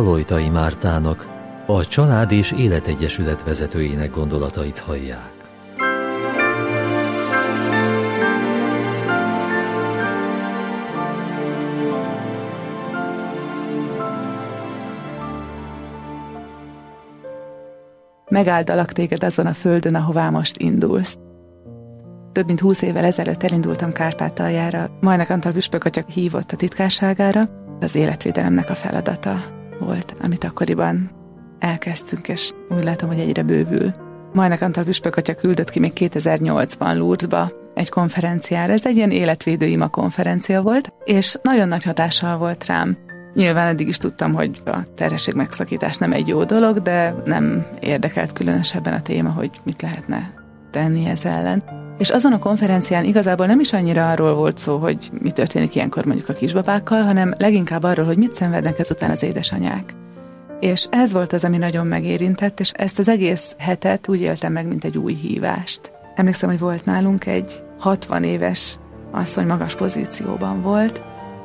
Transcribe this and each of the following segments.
Palojtai Mártának, a Család és Életegyesület vezetőjének gondolatait hallják. Megáldalak téged azon a földön, ahová most indulsz. Több mint 20 évvel ezelőtt elindultam Kárpátaljára. Majnak Antal püspök atya hívott a titkárságára. Az életvédelemnek a feladata volt, amit akkoriban elkezdtünk, és úgy látom, hogy egyre bővül. Majnak Antal püspök atya küldött ki még 2008-ban Lourdesba egy konferenciára. Ez egy ilyen életvédő ima konferencia volt, és nagyon nagy hatással volt rám. Nyilván eddig is tudtam, hogy a terhesség megszakítás nem egy jó dolog, de nem érdekelt különösebben a téma, hogy mit lehetne tenni ez ellen. És azon a konferencián igazából nem is annyira arról volt szó, hogy mi történik ilyenkor mondjuk a kisbabákkal, hanem leginkább arról, hogy mit szenvednek ezután az édesanyák. És ez volt az, ami nagyon megérintett, és ezt az egész hetet úgy éltem meg, mint egy új hívást. Emlékszem, hogy volt nálunk egy 60 éves asszony, magas pozícióban volt,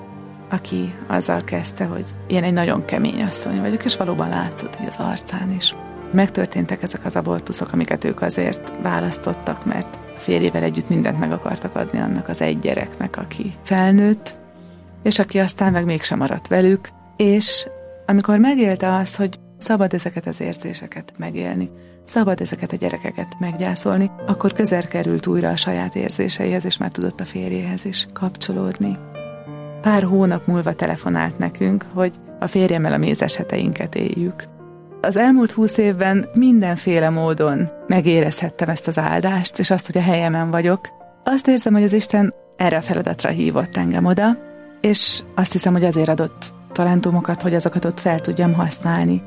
aki azzal kezdte, hogy én egy nagyon kemény asszony vagyok, és valóban látszott, hogy az arcán is. Megtörténtek ezek az abortuszok, amiket ők azért választottak, mert a férjével együtt mindent meg akartak adni annak az egy gyereknek, aki felnőtt, és aki aztán meg mégsem maradt velük, és amikor megélte azt, hogy szabad ezeket az érzéseket megélni, szabad ezeket a gyerekeket meggyászolni, akkor közel került újra a saját érzéseihez, és már tudott a férjéhez is kapcsolódni. Pár hónap múlva telefonált nekünk, hogy a férjemmel a mézes heteinket éljük. Az elmúlt 20 évben mindenféle módon megérezhettem ezt az áldást, és azt, hogy a helyemen vagyok. Azt érzem, hogy az Isten erre a feladatra hívott engem oda, és azt hiszem, hogy azért adott talentumokat, hogy azokat ott fel tudjam használni.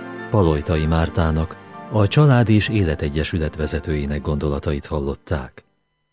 Palojtai Mártának, a Család és Életegyesület vezetőjének gondolatait hallották.